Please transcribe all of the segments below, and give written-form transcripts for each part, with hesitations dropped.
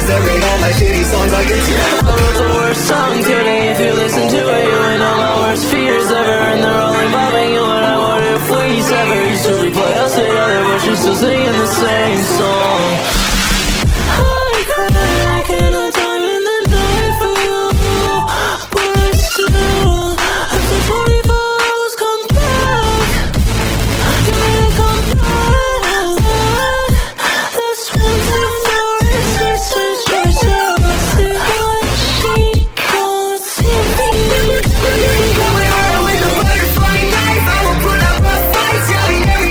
Separate all my shitty songs I get to. I wrote the worst song today. If you listen to it, you ain't all my worst fears ever. And they're all involving you and I wonder if we ever used to replay us together, but she's still singing the same song. I cried like in a time in the night for you, but I still, after 24 hours come back. You gotta come back. That's one thing for it. It's just yours. See what she can't see me. Coming around with a butterfly knife, I will put up a fight. Tell me every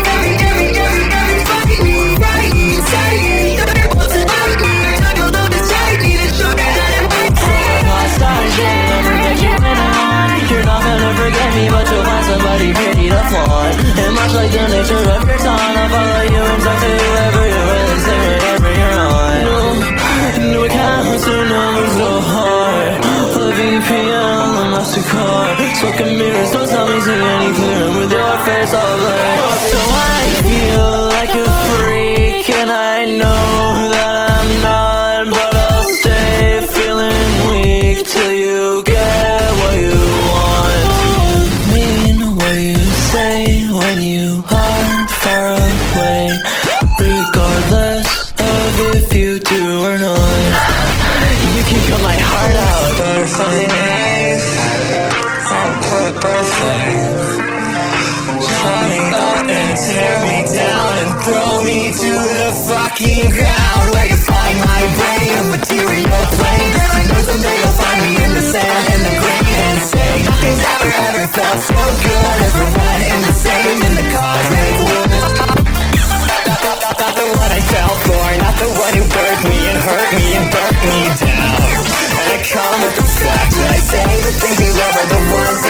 fucking move right inside me. What's about me? I don't know the side, need a sugar that it might take. Nostalgia, never get you when I want. You're not gonna forget me, but you'll find somebody pretty to flaunt. And much like the nature of your song, I'll follow you and talk to whoever you're with and sing whatever you're on. No, it counts the numbers so hard. Living PM on MasterCard. Smoking mirrors, don't tell me see any clearer with your face all black. So I feel like a freak, and I know that I'm not, but I'll stay feeling weak till you get what you want. Mean what you say when you are far away, regardless of if you do or not. You can cut my heart out. Butterfly knife, I'll put birthdays. Shining up and tear me down and throw me to the fucking ground. Where you find my brain, a material plane. I know someday you'll find me in the sand, in the grain, and say nothing's ever felt so good as we're one and the same in the cosmic wood. Not the one I fell for, not the one who burnt me and hurt me and burnt me down. And I come with the fact that I say the things you love are the ones